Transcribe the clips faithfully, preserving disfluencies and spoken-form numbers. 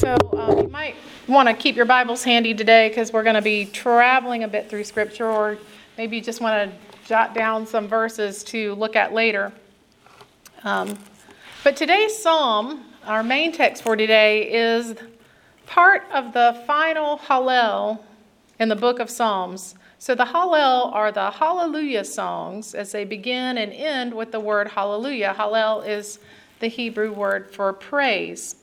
So um, you might want to keep your Bibles handy today because we're going to be traveling a bit through Scripture, or maybe you just want to jot down some verses to look at later. Um, but today's psalm, our main text for today, is part of the final Hallel in the book of Psalms. So the Hallel are the Hallelujah songs as they begin and end with the word Hallelujah. Hallel is the Hebrew word for praise.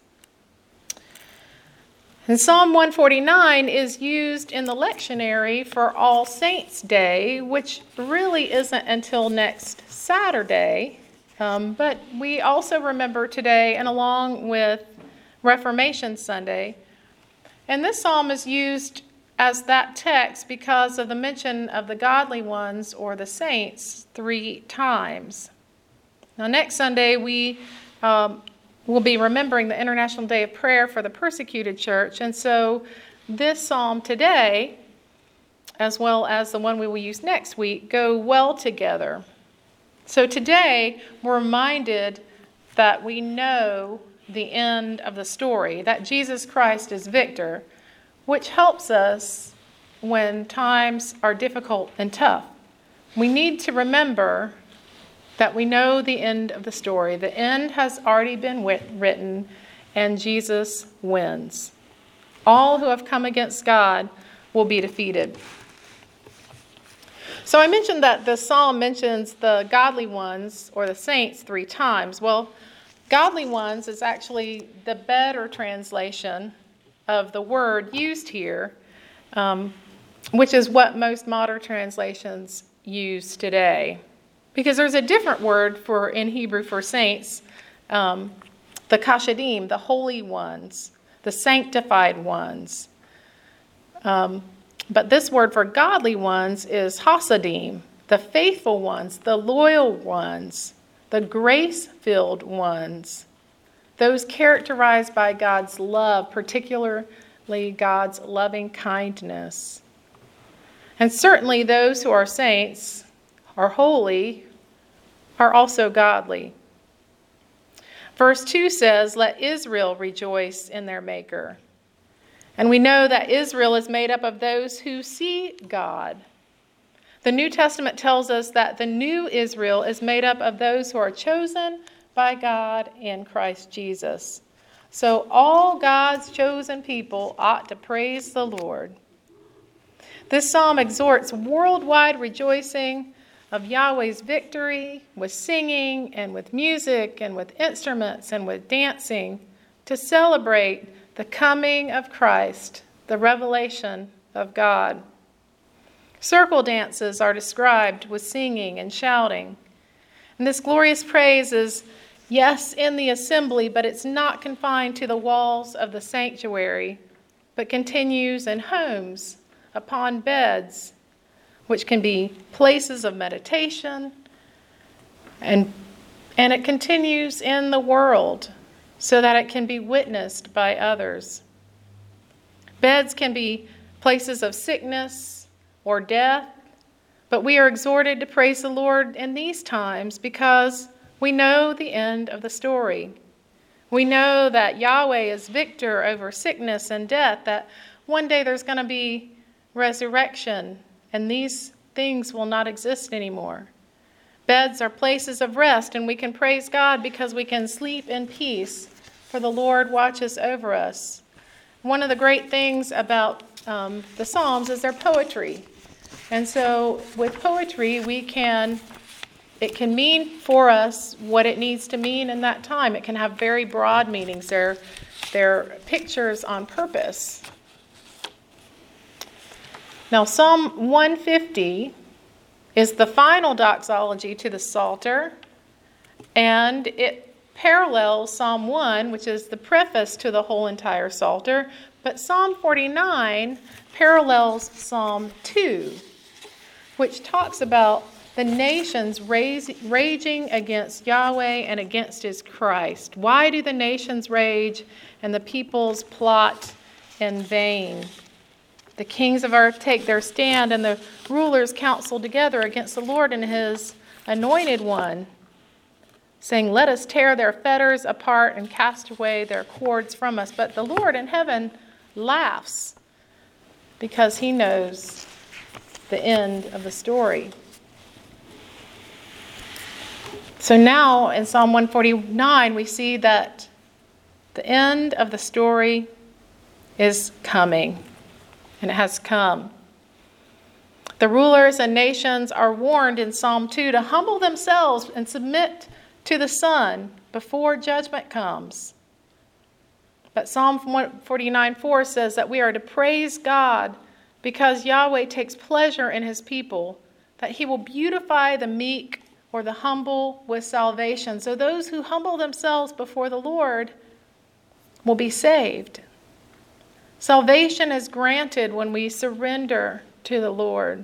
And Psalm one forty-nine is used in the lectionary for All Saints' Day, which really isn't until next Saturday. Um, but we also remember today, and along with Reformation Sunday. And this psalm is used as that text because of the mention of the godly ones or the saints three times. Now, next Sunday, we um, will be remembering the International Day of Prayer for the Persecuted Church. And so this psalm today, as well as the one we will use next week, go well together. So today, we're reminded that we know the end of the story, that Jesus Christ is victor, which helps us when times are difficult and tough. We need to remember that we know the end of the story. The end has already been wit- written, and Jesus wins. All who have come against God will be defeated. So I mentioned that the psalm mentions the godly ones or the saints three times. Well, godly ones is actually the better translation of the word used here, um, which is what most modern translations use today. Because there's a different word for in Hebrew for saints, um, the kashadim, the holy ones, the sanctified ones. Um, but this word for godly ones is hasadim, the faithful ones, the loyal ones, the grace-filled ones. Those characterized by God's love, particularly God's loving kindness. And certainly those who are saints, are holy, are also godly. Verse two says, "Let Israel rejoice in their Maker." And we know that Israel is made up of those who see God. The New Testament tells us that the new Israel is made up of those who are chosen by God in Christ Jesus. So all God's chosen people ought to praise the Lord. This psalm exhorts worldwide rejoicing of Yahweh's victory with singing and with music and with instruments and with dancing to celebrate the coming of Christ, the revelation of God. Circle dances are described with singing and shouting. And this glorious praise is, yes, in the assembly, but it's not confined to the walls of the sanctuary, but continues in homes, upon beds, which can be places of meditation, and, and it continues in the world so that it can be witnessed by others. Beds can be places of sickness or death, but we are exhorted to praise the Lord in these times because we know the end of the story. We know that Yahweh is victor over sickness and death, that one day there's going to be resurrection, and these things will not exist anymore. Beds are places of rest, and we can praise God because we can sleep in peace, for the Lord watches over us. One of the great things about um, the Psalms is their poetry. And so with poetry, we can, it can mean for us what it needs to mean in that time. It can have very broad meanings. They're, they're pictures on purpose. Now, Psalm one fifty is the final doxology to the Psalter, and it parallels Psalm one, which is the preface to the whole entire Psalter, but Psalm forty-nine parallels Psalm two, which talks about the nations raise, raging against Yahweh and against his Christ. Why do the nations rage and the peoples plot in vain? The kings of earth take their stand, and the rulers counsel together against the Lord and his anointed one. saying, "Let us tear their fetters apart and cast away their cords from us." But the Lord in heaven laughs because he knows the end of the story. So now in Psalm one forty-nine, we see that the end of the story is coming, and it has come. The rulers and nations are warned in Psalm two to humble themselves and submit to the Son before judgment comes. But Psalm one forty-nine four says that we are to praise God because Yahweh takes pleasure in his people, that he will beautify the meek or the humble with salvation. So those who humble themselves before the Lord will be saved. Salvation is granted when we surrender to the Lord.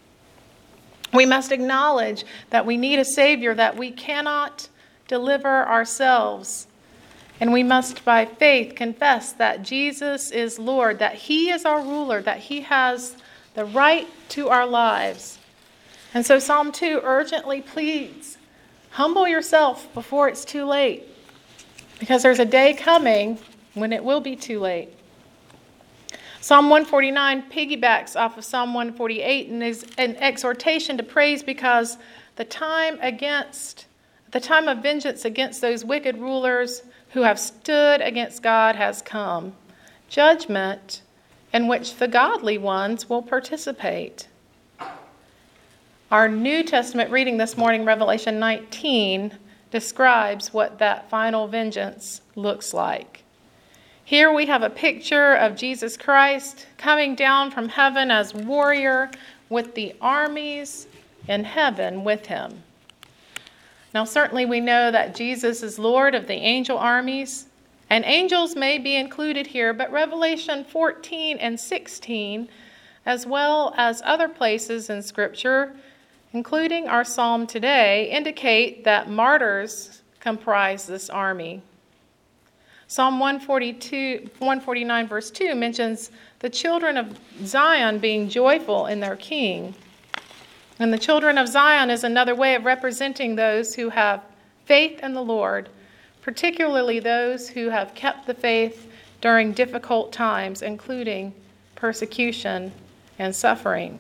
We must acknowledge that we need a Savior, that we cannot deliver ourselves. And we must, by faith, confess that Jesus is Lord, that he is our ruler, that he has the right to our lives. And so Psalm two urgently pleads, humble yourself before it's too late, because there's a day coming when it will be too late. Psalm one forty-nine piggybacks off of Psalm one forty-eight and is an exhortation to praise because the time against the time of vengeance against those wicked rulers who have stood against God has come. Judgment in which the godly ones will participate. Our New Testament reading this morning, Revelation nineteen, describes what that final vengeance looks like. Here we have a picture of Jesus Christ coming down from heaven as warrior with the armies in heaven with him. Now, certainly we know that Jesus is Lord of the angel armies, and angels may be included here, but Revelation fourteen and sixteen, as well as other places in Scripture, including our psalm today, indicate that martyrs comprise this army. Psalm one forty-two, one forty-nine verse two mentions the children of Zion being joyful in their king. And the children of Zion is another way of representing those who have faith in the Lord, particularly those who have kept the faith during difficult times, including persecution and suffering.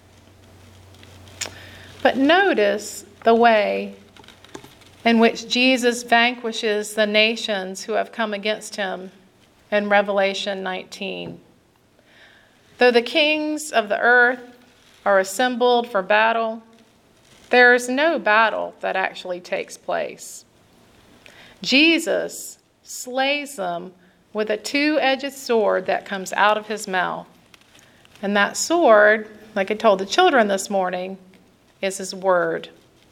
But notice the way in which Jesus vanquishes the nations who have come against him in Revelation nineteen. Though the kings of the earth are assembled for battle, there is no battle that actually takes place. Jesus slays them with a two-edged sword that comes out of his mouth. And that sword, like I told the children this morning, is his word.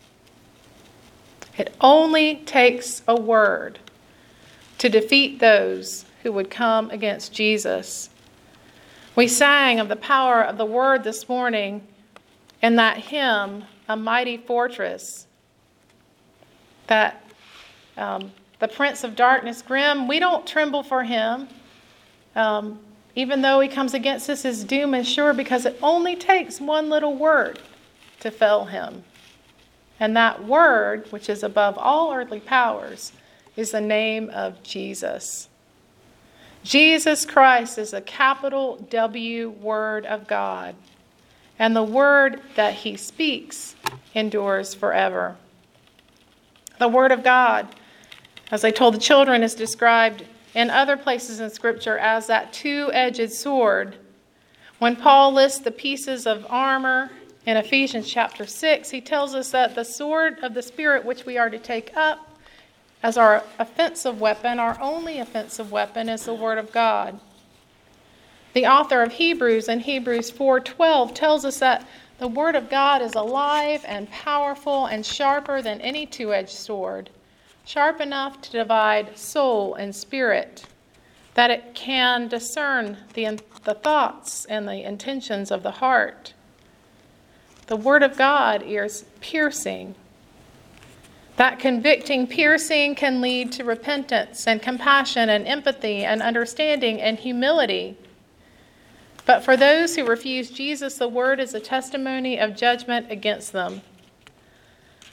It only takes a word to defeat those who would come against Jesus. We sang of the power of the word this morning in that hymn, A Mighty Fortress, that um, the Prince of Darkness, grim, we don't tremble for him. Um, even though he comes against us, his doom is sure, because it only takes one little word to fell him. And that word, which is above all earthly powers, is the name of Jesus. Jesus Christ is a capital W word of God. And the word that he speaks endures forever. The word of God, as I told the children, is described in other places in Scripture as that two-edged sword. When Paul lists the pieces of armor in Ephesians chapter six, he tells us that the sword of the Spirit, which we are to take up as our offensive weapon, our only offensive weapon, is the Word of God. The author of Hebrews in Hebrews four twelve tells us that the Word of God is alive and powerful and sharper than any two-edged sword, sharp enough to divide soul and spirit, that it can discern the, the thoughts and the intentions of the heart. The Word of God is piercing. That convicting piercing can lead to repentance and compassion and empathy and understanding and humility. But for those who refuse Jesus, the Word is a testimony of judgment against them.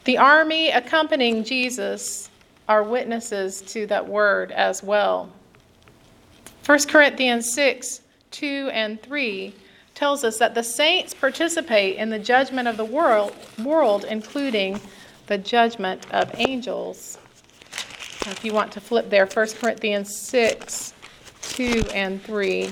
The army accompanying Jesus are witnesses to that word as well. First Corinthians six, two and three tells us that the saints participate in the judgment of the world, world, including the judgment of angels. If you want to flip there, First Corinthians six, two and three.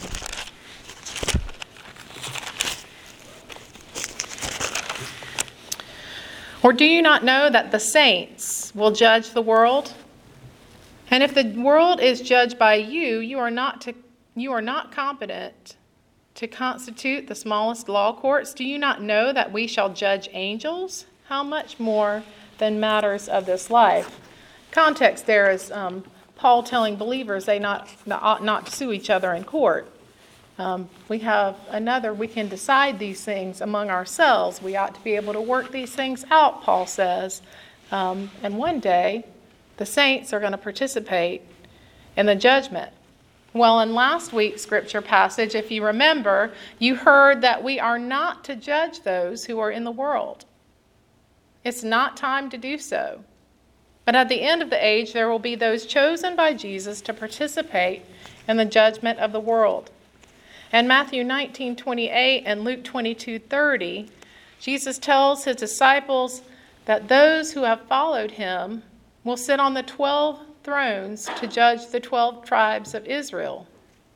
Or do you not know that the saints will judge the world? And if the world is judged by you, you are not to, you are not competent to constitute the smallest law courts. Do you not know that we shall judge angels? How much more than matters of this life? Context there is um, Paul telling believers they not, not ought not to sue each other in court. Um, we have another, we can decide these things among ourselves. We ought to be able to work these things out, Paul says. Um, and one day, the saints are going to participate in the judgment. Well, in last week's scripture passage, if you remember, you heard that we are not to judge those who are in the world. It's not time to do so. But at the end of the age, there will be those chosen by Jesus to participate in the judgment of the world. In Matthew nineteen twenty-eight and Luke twenty-two thirty, Jesus tells his disciples that those who have followed him will sit on the twelve thrones to judge the twelve tribes of Israel.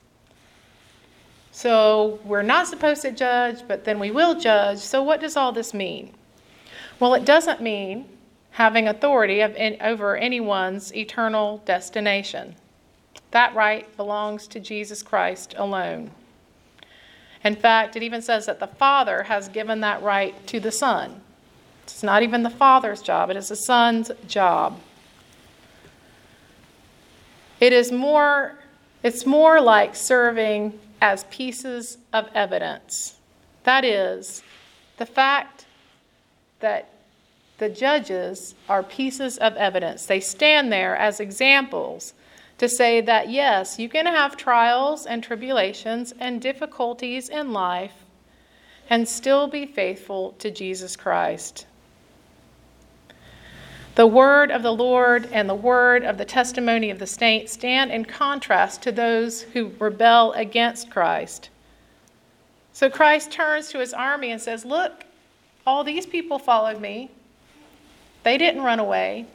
So we're not supposed to judge, but then we will judge. So what does all this mean? Well, it doesn't mean having authority of in, over anyone's eternal destination. That right belongs to Jesus Christ alone. In fact, it even says that the Father has given that right to the Son. It's not even the Father's job, it is the Son's job. It is more, it's more like serving as pieces of evidence. That is, the fact that the judges are pieces of evidence. They stand there as examples to say that, yes, you can have trials and tribulations and difficulties in life and still be faithful to Jesus Christ. The word of the Lord and the word of the testimony of the saints stand in contrast to those who rebel against Christ. So Christ turns to his army and says, look, all these people followed me. They didn't run away.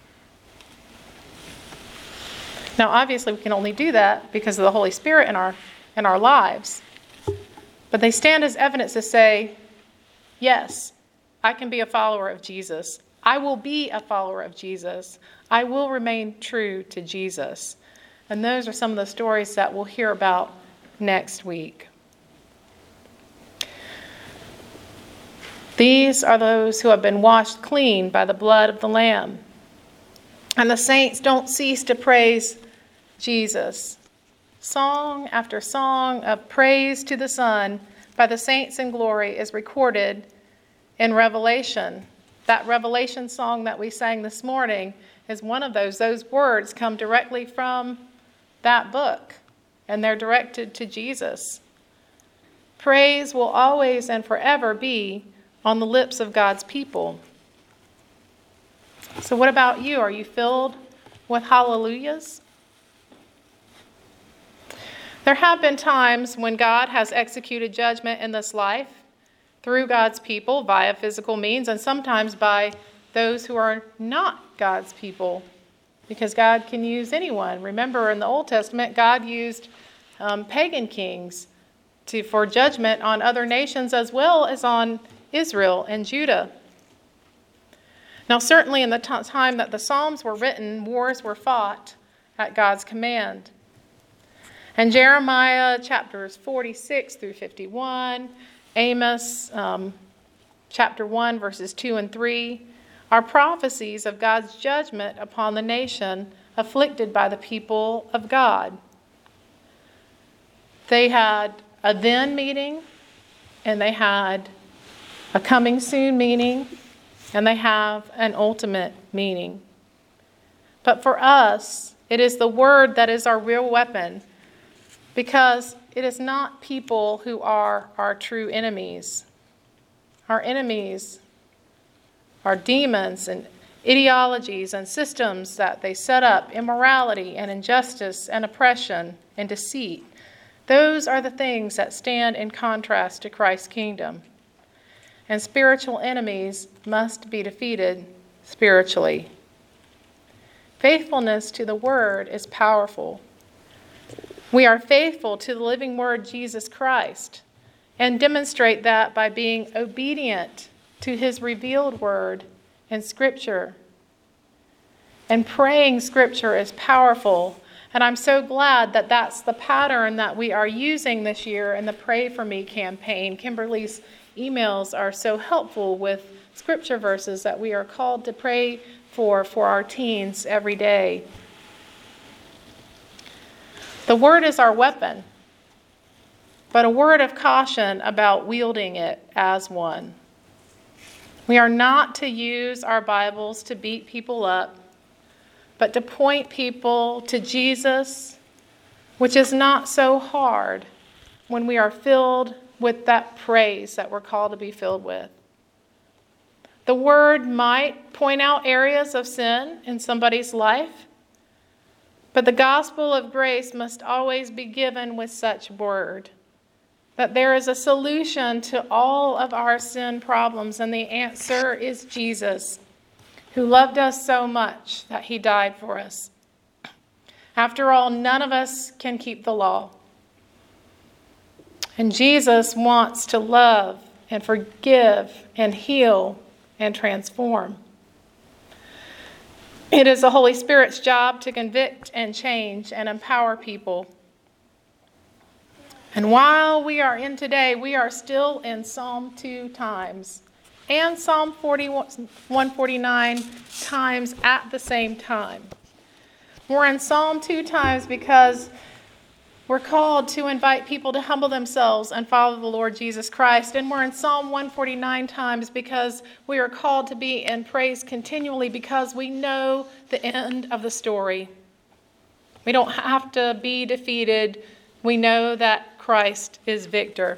Now, obviously, we can only do that because of the Holy Spirit in our in our lives. But they stand as evidence to say, yes, I can be a follower of Jesus. I will be a follower of Jesus. I will remain true to Jesus. And those are some of the stories that we'll hear about next week. These are those who have been washed clean by the blood of the Lamb. And the saints don't cease to praise Jesus. Song after song of praise to the Son by the saints in glory is recorded in Revelation. That Revelation song that we sang this morning is one of those. Those words come directly from that book, and they're directed to Jesus. Praise will always and forever be on the lips of God's people. So what about you? Are you filled with hallelujahs? There have been times when God has executed judgment in this life through God's people via physical means, and sometimes by those who are not God's people, because God can use anyone. Remember, in the Old Testament, God used um, pagan kings to for judgment on other nations as well as on Israel and Judah. Now, certainly in the t- time that the Psalms were written, wars were fought at God's command. And Jeremiah chapters forty-six through fifty-one, Amos um, chapter one, verses two and three, are prophecies of God's judgment upon the nation afflicted by the people of God. They had a then meeting, and they had a coming soon meaning, and they have an ultimate meaning. But for us, it is the word that is our real weapon, because it is not people who are our true enemies. Our enemies are demons and ideologies and systems that they set up, immorality and injustice and oppression and deceit. Those are the things that stand in contrast to Christ's kingdom. And spiritual enemies must be defeated spiritually. Faithfulness to the Word is powerful. We are faithful to the living Word, Jesus Christ, and demonstrate that by being obedient to His revealed Word in Scripture. And praying Scripture is powerful. And I'm so glad that that's the pattern that we are using this year in the Pray For Me campaign. Kimberly's emails are so helpful with Scripture verses that we are called to pray for for our teens every day. The Word is our weapon, but a word of caution about wielding it as one. We are not to use our Bibles to beat people up, but to point people to Jesus, which is not so hard when we are filled with that praise that we're called to be filled with. The Word might point out areas of sin in somebody's life, but the gospel of grace must always be given with such word, that there is a solution to all of our sin problems, and the answer is Jesus, who loved us so much that He died for us. After all, none of us can keep the law. And Jesus wants to love and forgive and heal and transform. It is the Holy Spirit's job to convict and change and empower people. And while we are in today, we are still in Psalm two times and Psalm one forty-nine times at the same time. We're in Psalm two times because we're called to invite people to humble themselves and follow the Lord Jesus Christ. And we're in Psalm one forty-nine times because we are called to be in praise continually because we know the end of the story. We don't have to be defeated. We know that Christ is victor.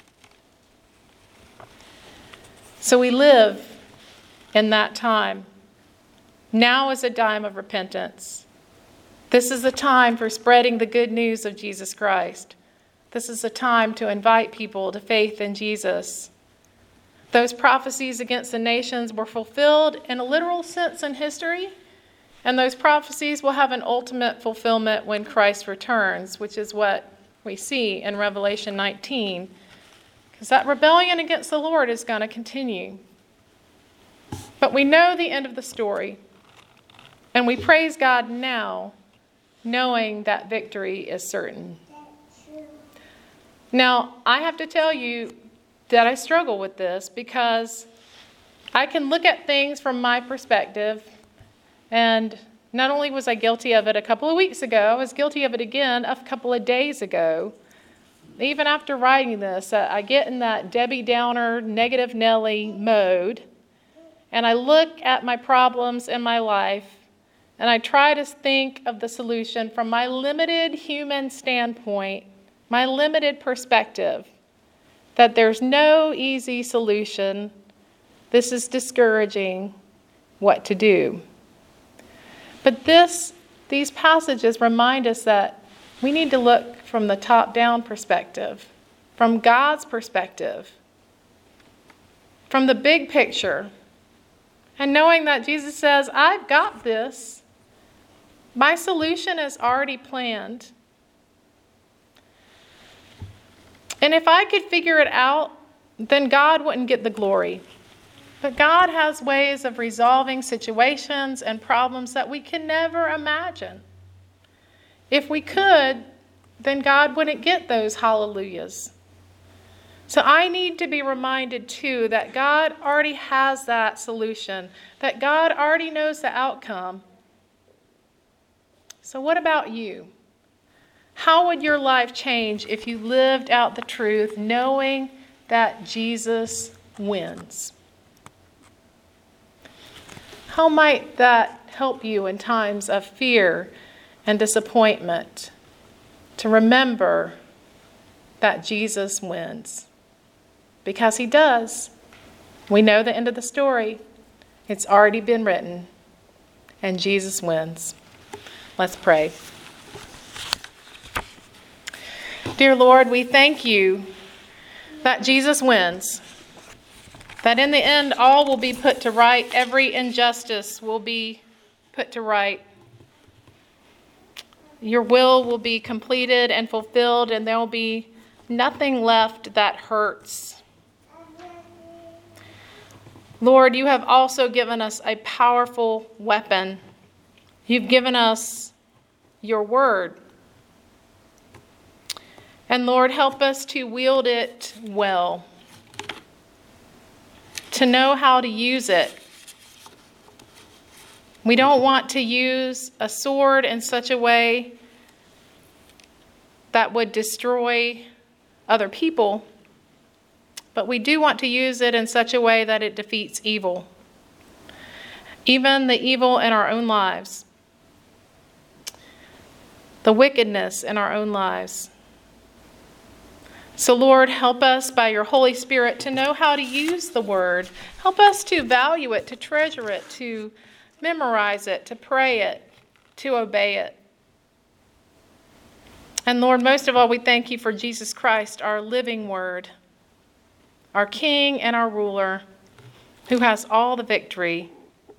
So we live in that time. Now is a time of repentance. This is the time for spreading the good news of Jesus Christ. This is the time to invite people to faith in Jesus. Those prophecies against the nations were fulfilled in a literal sense in history, and those prophecies will have an ultimate fulfillment when Christ returns, which is what we see in Revelation nineteen, because that rebellion against the Lord is going to continue. But we know the end of the story, and we praise God now, knowing that victory is certain. Now, I have to tell you that I struggle with this because I can look at things from my perspective, and not only was I guilty of it a couple of weeks ago, I was guilty of it again a couple of days ago. Even after writing this, I get in that Debbie Downer, negative Nelly mode, and I look at my problems in my life, and I try to think of the solution from my limited human standpoint, my limited perspective, that there's no easy solution. This is discouraging what to do. But this, these passages remind us that we need to look from the top-down perspective, from God's perspective, from the big picture, and knowing that Jesus says, I've got this. My solution is already planned. And if I could figure it out, then God wouldn't get the glory. But God has ways of resolving situations and problems that we can never imagine. If we could, then God wouldn't get those hallelujahs. So I need to be reminded too that God already has that solution, that God already knows the outcome. So what about you? How would your life change if you lived out the truth knowing that Jesus wins? How might that help you in times of fear and disappointment to remember that Jesus wins? Because He does. We know the end of the story. It's already been written, and Jesus wins. Let's pray. Dear Lord, we thank you that Jesus wins, that in the end all will be put to right, every injustice will be put to right. Your will will be completed and fulfilled, and there will be nothing left that hurts. Lord, you have also given us a powerful weapon. You've given us your word. And Lord, help us to wield it well, to know how to use it. We don't want to use a sword in such a way that would destroy other people, but we do want to use it in such a way that it defeats evil, even the evil in our own lives, the wickedness in our own lives. So Lord, help us by your Holy Spirit to know how to use the word. Help us to value it, to treasure it, to memorize it, to pray it, to obey it. And Lord, most of all, we thank you for Jesus Christ, our living word, our King and our ruler, who has all the victory.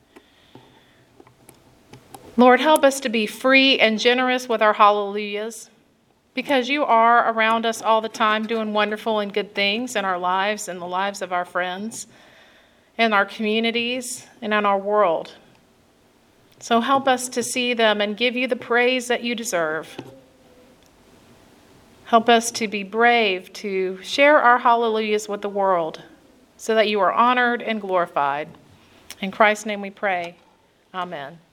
Lord, help us to be free and generous with our hallelujahs, because you are around us all the time doing wonderful and good things in our lives and the lives of our friends, in our communities, and in our world. So help us to see them and give you the praise that you deserve. Help us to be brave, to share our hallelujahs with the world so that you are honored and glorified. In Christ's name we pray. Amen.